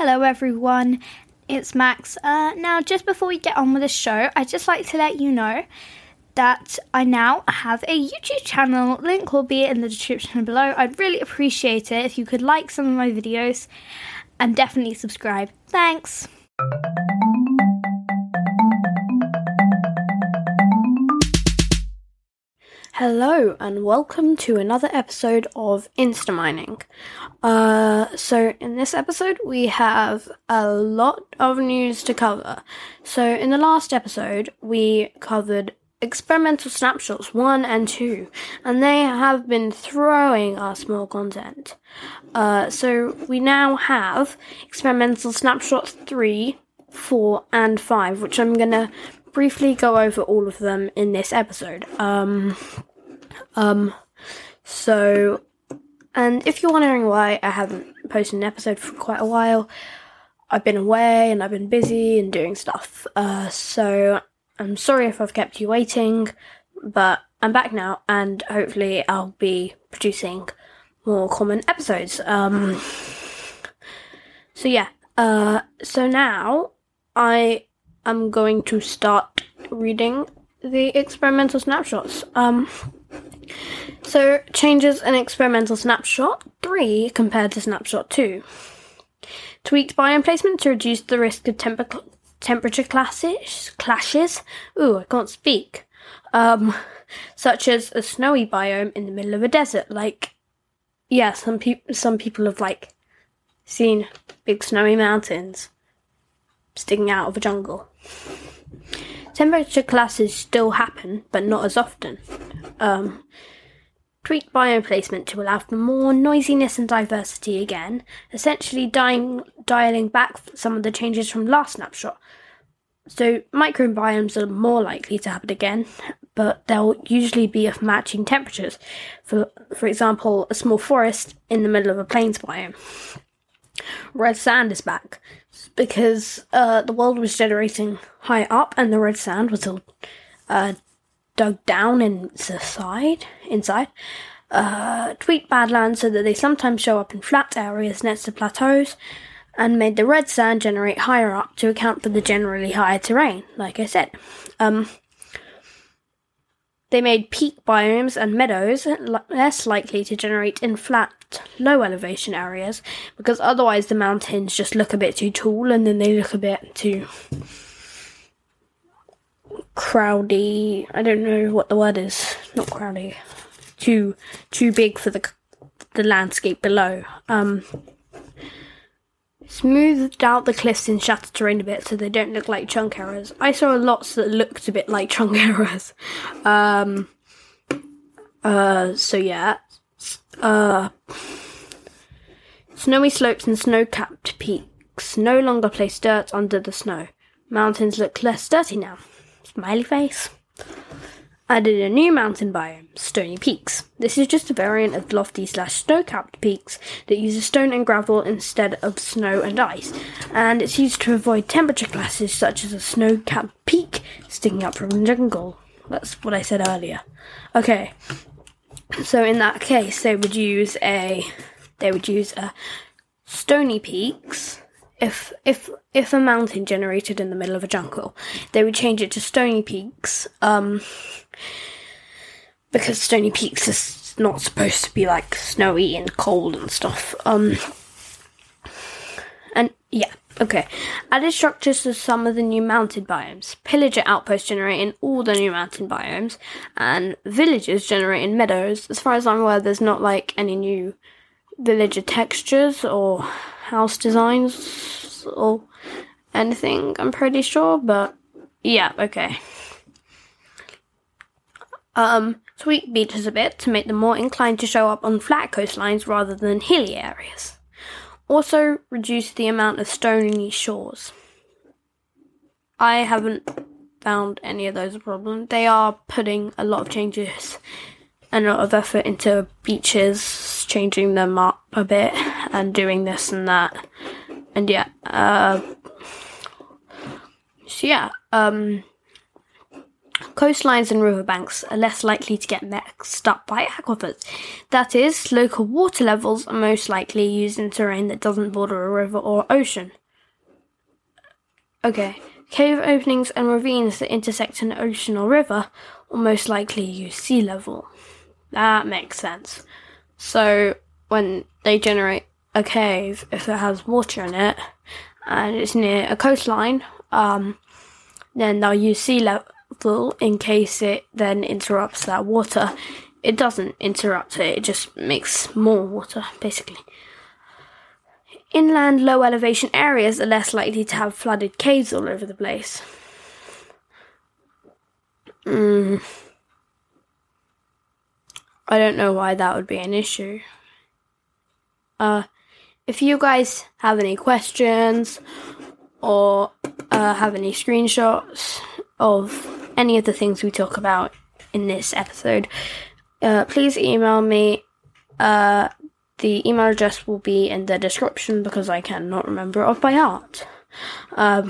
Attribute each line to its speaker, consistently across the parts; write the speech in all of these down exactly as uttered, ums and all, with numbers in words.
Speaker 1: Hello everyone, it's Max. Uh, now, just before we get on with the show, I'd just like to let you know that I now have a YouTube channel. Link will be in the description below. I'd really appreciate it if you could like some of my videos and definitely subscribe. Thanks! Hello and welcome to another episode of Instamining. Uh, so in this episode we have a lot of news to cover. So in the last episode we covered experimental snapshots one and two, and they have been throwing us more content. Uh, so we now have experimental snapshots three, four and five, which I'm gonna briefly go over all of them in this episode. Um, um, so, and if you're wondering why I haven't posted an episode for quite a while, I've been away and I've been busy and doing stuff. Uh, so I'm sorry if I've kept you waiting, but I'm back now and hopefully I'll be producing more common episodes. Um, so yeah, uh, so now I am going to start reading the experimental snapshots. Um, so changes in experimental snapshot three compared to snapshot two. Tweaked biome placement to reduce the risk of temper- temperature clashes, clashes. Ooh, I can't speak. Um, such as a snowy biome in the middle of a desert. Like, yeah, some people, some people have like seen big snowy mountains sticking out of a jungle. Temperature clashes still happen, but not as often. Um, tweaked biome placement to allow for more noisiness and diversity again, essentially dying, dialing back some of the changes from last snapshot. So microbiomes are more likely to happen again, but they'll usually be of matching temperatures. For, for example, a small forest in the middle of a plains biome. Red sand is back because uh, the world was generating high up and the red sand was all uh, dug down inside. inside. Uh, tweaked badlands so that they sometimes show up in flat areas next to plateaus and made the red sand generate higher up to account for the generally higher terrain, like I said. Um, They made peak biomes and meadows less likely to generate in flat, low elevation areas, because otherwise the mountains just look a bit too tall and then they look a bit too crowdy. I don't know what the word is. Not crowdy. Too too big for the the landscape below. Um, Smoothed out the cliffs in shattered terrain a bit so they don't look like chunk errors. I saw lots that looked a bit like chunk errors. Um, uh, so yeah. Uh, snowy slopes and snow-capped peaks no longer place dirt under the snow. Mountains look less dirty now. Smiley face. Added a new mountain biome, Stony Peaks. This is just a variant of lofty slash snow-capped peaks that uses stone and gravel instead of snow and ice, and it's used to avoid temperature clashes such as a snow-capped peak sticking up from the jungle. That's what I said earlier. Okay, so in that case, they would use a they would use a Stony Peaks. If if if a mountain generated in the middle of a jungle, they would change it to Stony Peaks. Um. Because Stony Peaks is not supposed to be like snowy and cold and stuff. Um, and yeah, okay. Added structures to some of the new mountain biomes. Pillager outposts generating all the new mountain biomes, and villagers generating meadows. As far as I'm aware, there's not like any new villager textures or house designs or anything, I'm pretty sure, but yeah, okay. Um, tweak beaches a bit to make them more inclined to show up on flat coastlines rather than hilly areas. Also, reduce the amount of stony shores. I haven't found any of those a problem. They are putting a lot of changes and a lot of effort into beaches, changing them up a bit and doing this and that. And yeah, uh, so yeah, um, Coastlines and riverbanks are less likely to get mixed up by aquifers. That is, local water levels are most likely used in terrain that doesn't border a river or ocean. Okay, cave openings and ravines that intersect an ocean or river will most likely use sea level. That makes sense. So, when they generate a cave, if it has water in it, and it's near a coastline, um, then they'll use sea level in case it then interrupts that water. It doesn't interrupt it, it just makes more water, basically. Inland low elevation areas are less likely to have flooded caves all over the place. Mm. I don't know why that would be an issue. Uh, if you guys have any questions or uh, have any screenshots of any of the things we talk about in this episode, uh, please email me. Uh, the email address will be in the description because I cannot remember it off by heart. Um,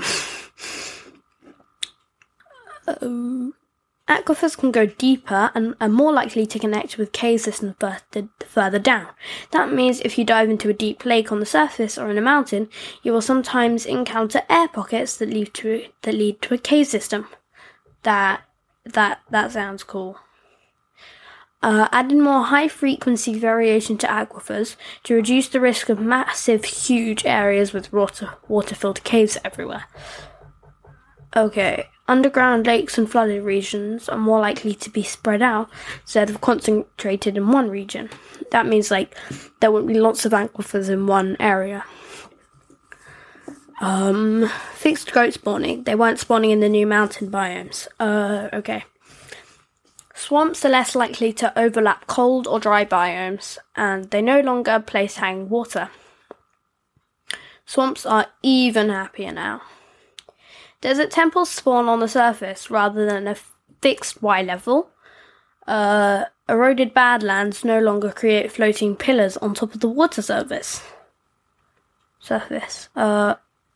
Speaker 1: um, aquifers can go deeper and are more likely to connect with cave systems further, further down. That means if you dive into a deep lake on the surface or in a mountain, you will sometimes encounter air pockets that lead to that lead to a cave system. That that that sounds cool. Uh, adding more high-frequency variation to aquifers to reduce the risk of massive, huge areas with water water-filled caves everywhere. Okay. Underground lakes and flooded regions are more likely to be spread out instead of concentrated in one region. That means, like, there won't be lots of aquifers in one area. Um, fixed goat spawning. They weren't spawning in the new mountain biomes. Uh, okay. Swamps are less likely to overlap cold or dry biomes, and they no longer place hanging water. Swamps are even happier now. Desert temples spawn on the surface rather than a fixed Y level. Uh, eroded badlands no longer create floating pillars on top of the water surface. Surface. Uh,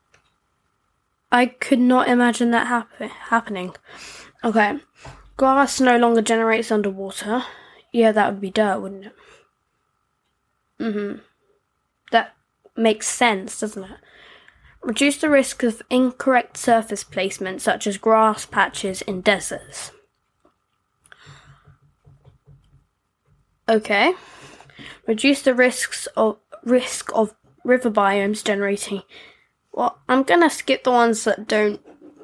Speaker 1: I could not imagine that happen- happening. Okay. Grass no longer generates underwater. Yeah, that would be dirt, wouldn't it? Mm-hmm. That makes sense, doesn't it? Reduce the risk of incorrect surface placement, such as grass patches in deserts. Okay. Reduce the risks of risk of river biomes generating. Well, I'm gonna skip the ones that don't.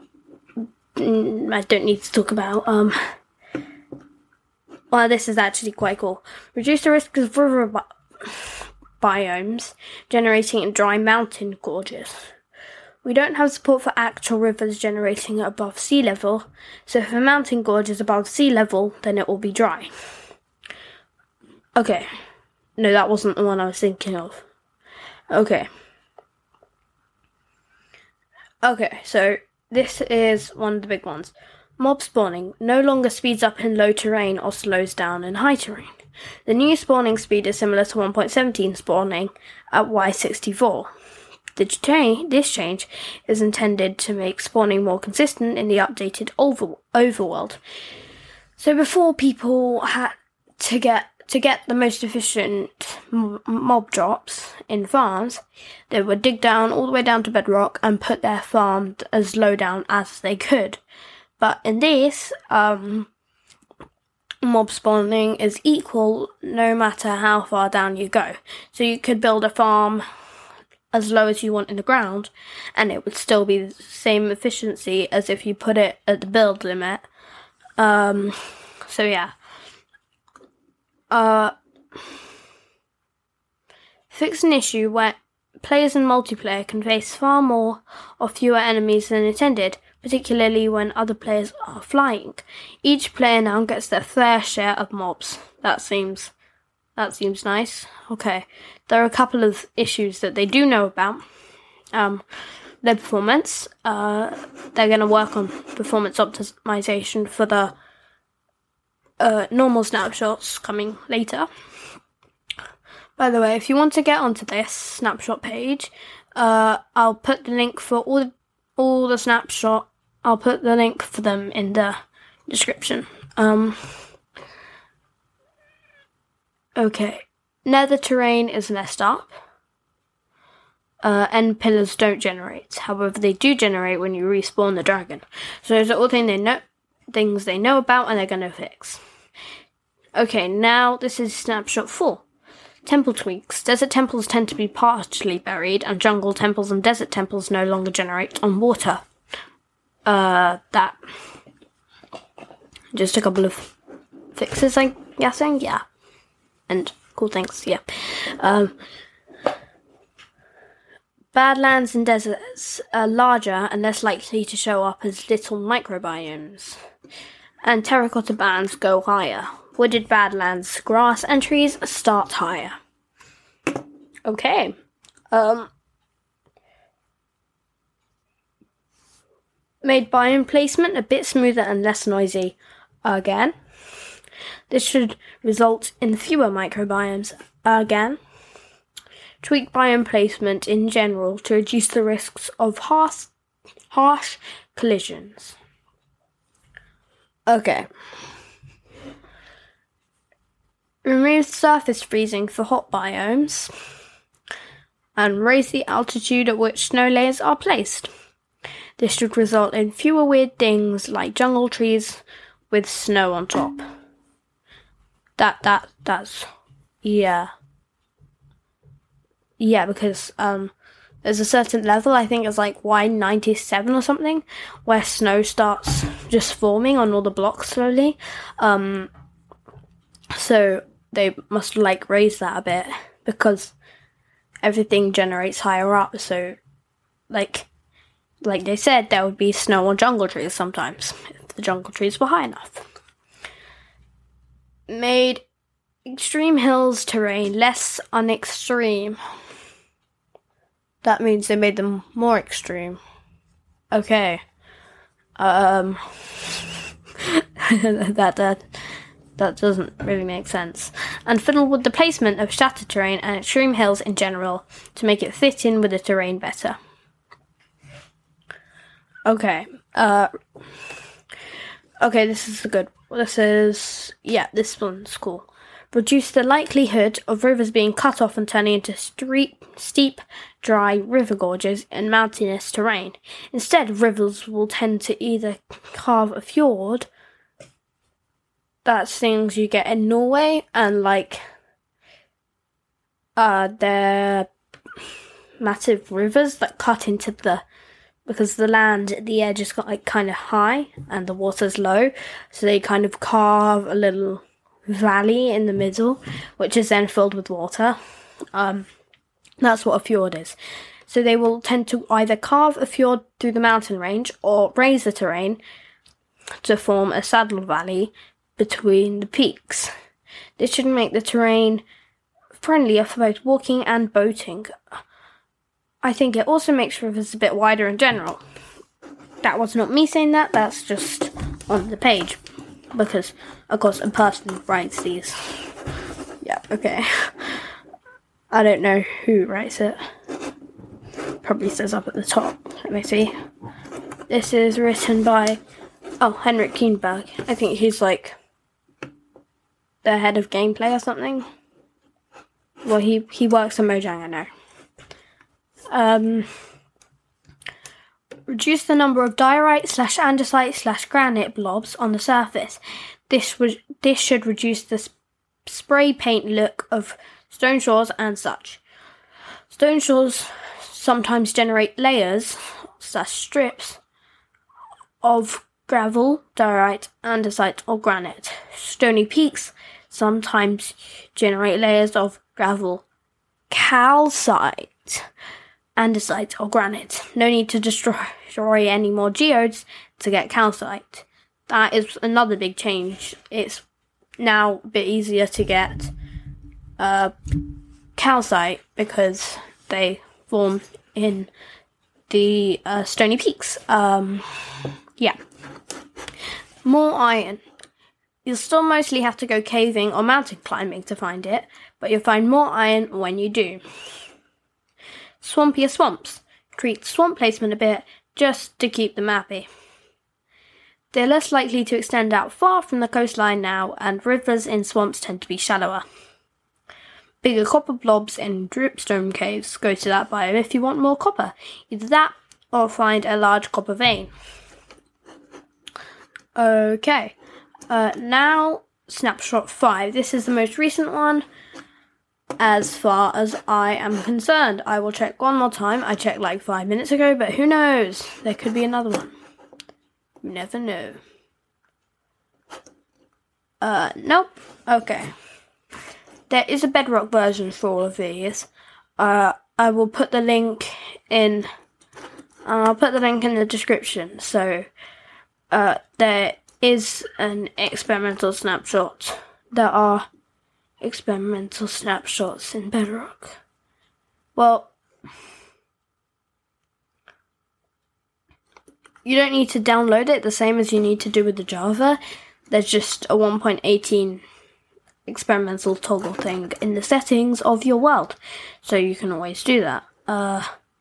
Speaker 1: I don't need to talk about. Um. Well, this is actually quite cool. Reduce the risk of river bi- biomes generating in dry mountain gorges. We don't have support for actual rivers generating above sea level, so if a mountain gorge is above sea level, then it will be dry. Okay. No, that wasn't the one I was thinking of. Okay. Okay, so this is one of the big ones. Mob spawning no longer speeds up in low terrain or slows down in high terrain. The new spawning speed is similar to one point seventeen spawning at Y sixty-four. The cha- this change is intended to make spawning more consistent in the updated over- overworld. So before people had to get to get the most efficient m- mob drops in farms, they would dig down all the way down to bedrock and put their farm as low down as they could. But in this, um, mob spawning is equal no matter how far down you go. So you could build a farm as low as you want in the ground, and it would still be the same efficiency as if you put it at the build limit. Um, so yeah. Uh, fix an issue where players in multiplayer can face far more or fewer enemies than intended, particularly when other players are flying. Each player now gets their fair share of mobs. That seems that seems nice. Okay. There are a couple of issues that they do know about. Um, their performance. Uh, they're going to work on performance optimization for the uh, normal snapshots coming later. By the way, if you want to get onto this snapshot page, uh, I'll put the link for all the, all the snapshot. I'll put the link for them in the description. Um, okay. Nether terrain is messed up. Uh, end pillars don't generate. However, they do generate when you respawn the dragon. So those are all things they know, things they know about and they're going to fix. Okay, now this is snapshot four. Temple tweaks. Desert temples tend to be partially buried, and jungle temples and desert temples no longer generate on water. Uh, that. Just a couple of fixes, I'm guessing, yeah. And cool things, yeah. Um, Badlands and deserts are larger and less likely to show up as little microbiomes. And terracotta bands go higher. Wooded badlands, grass and trees start higher. Okay. Um, made biome placement a bit smoother and less noisy again. This should result in fewer microbiomes again. Tweak biome placement in general to reduce the risks of harsh, harsh collisions. Okay. Remove surface freezing for hot biomes and raise the altitude at which snow layers are placed. This should result in fewer weird things like jungle trees with snow on top. That, that, that's, yeah. Yeah, because, um, there's a certain level, I think it's like Y ninety-seven or something, where snow starts just forming on all the blocks slowly. Um, so they must, like, raise that a bit, because everything generates higher up, so, like, like they said, there would be snow on jungle trees sometimes, if the jungle trees were high enough. Made extreme hills terrain less unextreme. That means they made them more extreme. Okay. Um, that, that, that doesn't really make sense. And fiddle with the placement of shattered terrain and extreme hills in general to make it fit in with the terrain better. Okay. Uh, okay, this is a good. This is, yeah, this one's cool. Reduce the likelihood of rivers being cut off and turning into steep, steep, dry river gorges and mountainous terrain. Instead, rivers will tend to either carve a fjord, that's things you get in Norway, and like, uh, they're massive rivers that cut into the, because the land at the edge has got like kind of high and the water's low, so they kind of carve a little valley in the middle, which is then filled with water. Um, that's what a fjord is. So they will tend to either carve a fjord through the mountain range or raise the terrain to form a saddle valley between the peaks. This should make the terrain friendlier for both walking and boating. I think it also makes rivers a bit wider in general. That was not me saying that, that's just on the page. Because, of course, a person writes these. Yeah, okay. I don't know who writes it. Probably says up at the top. Let me see. This is written by, oh, Henrik Kuhnberg. I think he's like the head of gameplay or something. Well, he, he works on Mojang, I know. Um... Reduce the number of diorite slash andesite slash granite blobs on the surface. This was this should reduce the sp- spray paint look of stone shores and such. Stone shores sometimes generate layers slash strips of gravel, diorite, andesite, or granite. Stony peaks sometimes generate layers of gravel, calcite, andesite, or granite. No need to destroy, destroy any more geodes to get calcite. That is another big change. It's now a bit easier to get uh, calcite because they form in the uh, stony peaks. Um, yeah. More iron. You'll still mostly have to go caving or mountain climbing to find it, but you'll find more iron when you do. Swampier swamps. Tweak swamp placement a bit just to keep them happy. They're less likely to extend out far from the coastline now, and rivers in swamps tend to be shallower. Bigger copper blobs in dripstone caves go to that biome if you want more copper. Either that, or find a large copper vein. Okay, uh, now snapshot five. This is the most recent one. As far as I am concerned, I will check one more time. I checked like five minutes ago, but who knows? There could be another one. You never know. Uh, nope. Okay. There is a Bedrock version for all of these. Uh, I will put the link in. I'll put the link in the description. So, uh, there is an experimental snapshot. There are experimental snapshots in Bedrock. Well, you don't need to download it the same as you need to do with the Java. There's just a one point eighteen experimental toggle thing in the settings of your world, so you can always do that. Uh,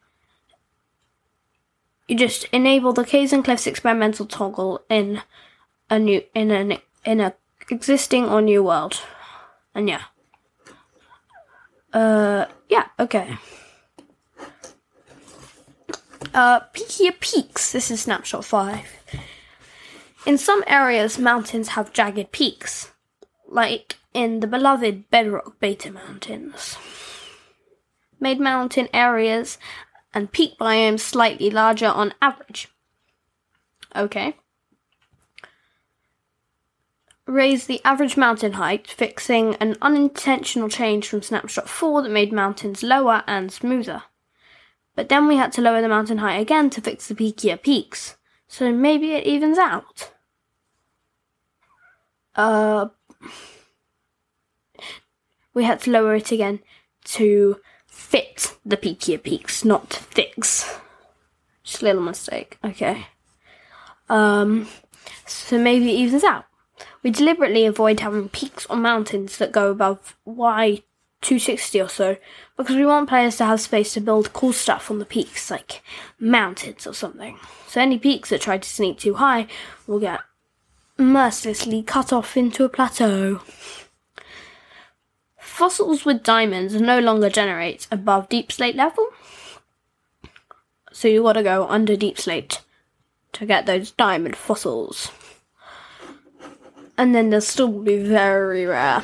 Speaker 1: you just enable the Caves and Cliffs experimental toggle in a new in an in a existing or new world. And yeah. Uh, yeah, okay. Uh, peakier peaks. This is snapshot five. In some areas, mountains have jagged peaks, like in the beloved Bedrock Beta Mountains. Made mountain areas and peak biomes slightly larger on average. Okay. Raise the average mountain height, fixing an unintentional change from snapshot four that made mountains lower and smoother. But then we had to lower the mountain height again to fix the peakier peaks, so maybe it evens out. Uh, we had to lower it again to fit the peakier peaks, not fix. Just a little mistake, okay. Um, so maybe it evens out. We deliberately avoid having peaks or mountains that go above Y two sixty or so, because we want players to have space to build cool stuff on the peaks, like mountains or something. So any peaks that try to sneak too high will get mercilessly cut off into a plateau. Fossils with diamonds no longer generate above deep slate level, so you gotta go under deep slate to get those diamond fossils. And then they'll still be very rare.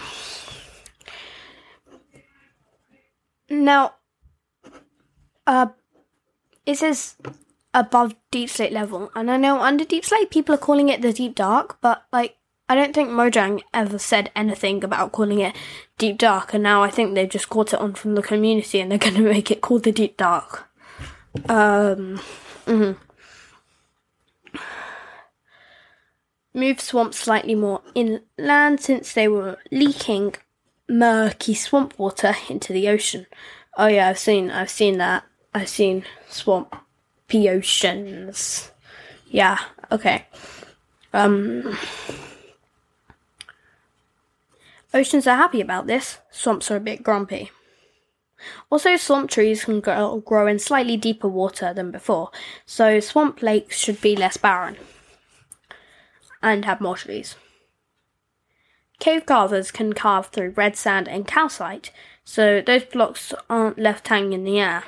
Speaker 1: Now, uh, it says above deep slate level, and I know under deep slate people are calling it the deep dark, but like, I don't think Mojang ever said anything about calling it deep dark, and now I think they've just caught it on from the community and they're going to make it called the deep dark. Um, mm-hmm. Move swamps slightly more inland since they were leaking murky swamp water into the ocean. Oh yeah, I've seen, I've seen that. I've seen swampy oceans. Yeah, okay. Um, oceans are happy about this. Swamps are a bit grumpy. Also, swamp trees can grow, grow in slightly deeper water than before, so swamp lakes should be less barren and have more trees. Cave carvers can carve through red sand and calcite, so those blocks aren't left hanging in the air.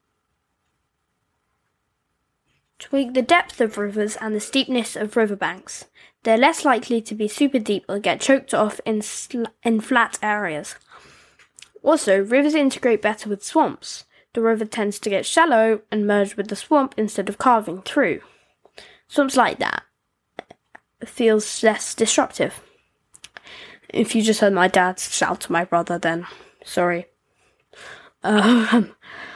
Speaker 1: Tweak the depth of rivers and the steepness of riverbanks. They're less likely to be super deep or get choked off in, sl- in flat areas. Also, rivers integrate better with swamps. The river tends to get shallow and merge with the swamp instead of carving through. Swamps like that. Feels less disruptive. If you just heard my dad shout to my brother, then sorry. Um,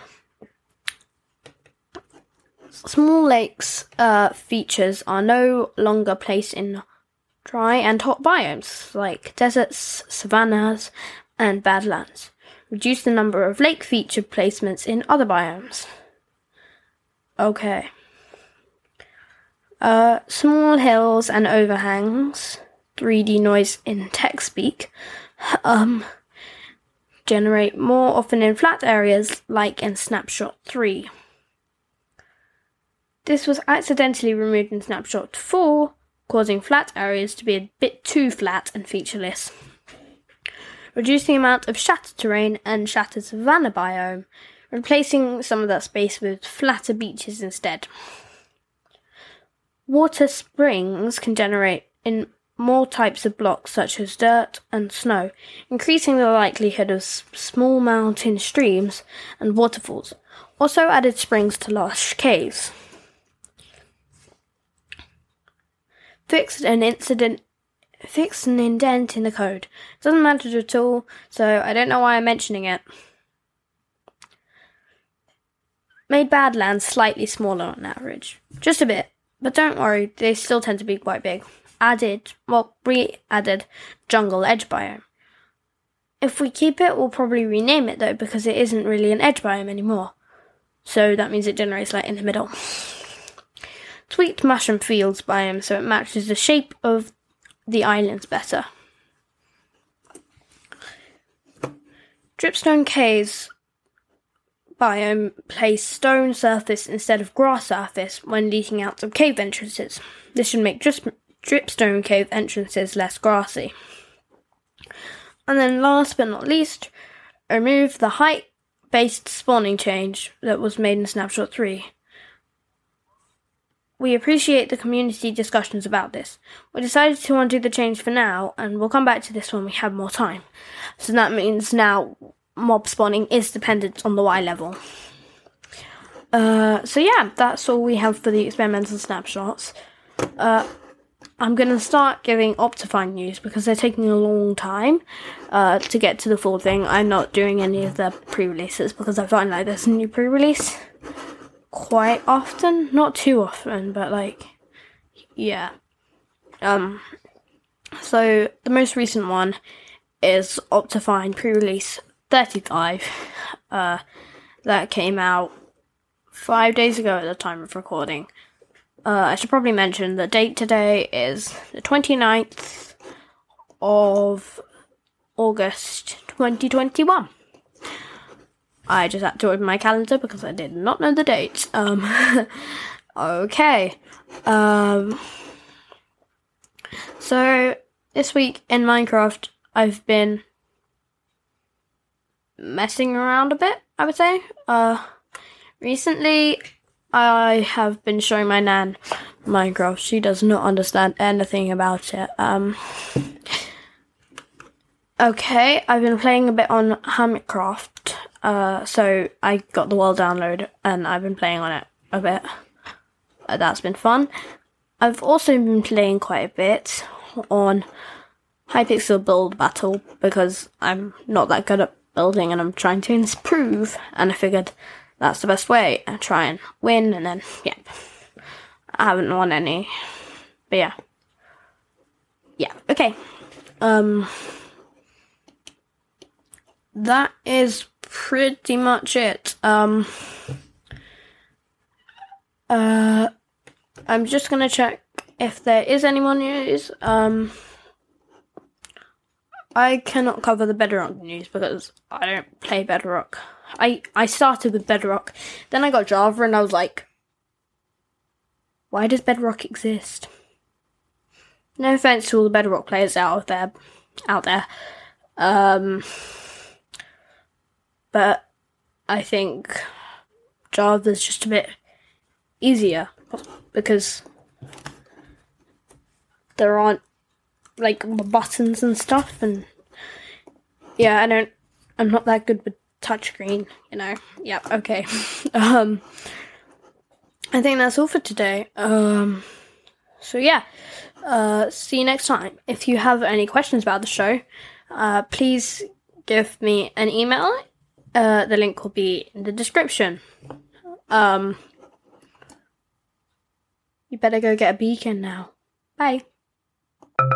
Speaker 1: small lakes uh, features are no longer placed in dry and hot biomes like deserts, savannas, and badlands. Reduce the number of lake feature placements in other biomes. Okay. Uh, small hills and overhangs, three D noise in tech speak, um, generate more often in flat areas like in snapshot three. This was accidentally removed in snapshot four, causing flat areas to be a bit too flat and featureless. Reduce the amount of shattered terrain and shattered savanna biome, replacing some of that space with flatter beaches instead. Water springs can generate in more types of blocks such as dirt and snow, increasing the likelihood of s- small mountain streams and waterfalls. Also added springs to lush caves. Fixed an incident Fixed an indent in the code. Doesn't matter at all, so I don't know why I'm mentioning it. Made Badlands slightly smaller on average. Just a bit. But don't worry, they still tend to be quite big. Added, well, re-added Jungle Edge Biome. If we keep it, we'll probably rename it though, because it isn't really an edge biome anymore. So that means it generates light in the middle. Tweaked Mushroom Fields biome so it matches the shape of the islands better. Dripstone Caves biome placed stone surface instead of grass surface when leaking out of cave entrances. This should make drip- dripstone cave entrances less grassy. And then last but not least, remove the height-based spawning change that was made in Snapshot three. We appreciate the community discussions about this. We decided to undo the change for now, and we'll come back to this when we have more time. So that means now mob spawning is dependent on the Y level. Uh, so yeah, that's all we have for the experimental snapshots. Uh, I'm going to start giving Optifine news because they're taking a long time uh, to get to the full thing. I'm not doing any of the pre-releases because I find like there's a new pre-release quite often. Not too often, but like, yeah. Um, so the most recent one is Optifine pre-release thirty-five. Uh, that came out five days ago at the time of recording. Uh, I should probably mention the date today is the twenty-ninth of August twenty twenty-one. I just had to open my calendar because I did not know the date. Um, okay. Um, so, this week in Minecraft, I've been messing around a bit, I would say. Uh, recently, I have been showing my nan Minecraft. She does not understand anything about it. Um, okay, I've been playing a bit on Hermitcraft. Uh, so I got the world download and I've been playing on it a bit. Uh, that's been fun. I've also been playing quite a bit on Hypixel Build Battle because I'm not that good at building and I'm trying to improve, and I figured that's the best way. I try and win, and then, yeah. I haven't won any. But yeah. Yeah, okay. Um, that is pretty much it. Um, uh, I'm just gonna check if there is any more news. Um, I cannot cover the Bedrock news because I don't play Bedrock. I, I started with Bedrock, then I got Java, and I was like, why does Bedrock exist? No offense to all the Bedrock players out there, out there. Um, but I think Java's just a bit easier because there aren't like buttons and stuff, and yeah, I don't, I'm not that good with touchscreen, you know. Yep, okay. um, I think that's all for today. Um, so yeah, uh, see you next time. If you have any questions about the show, uh, please give me an email. Uh, the link will be in the description. Um, you better go get a beacon now. Bye.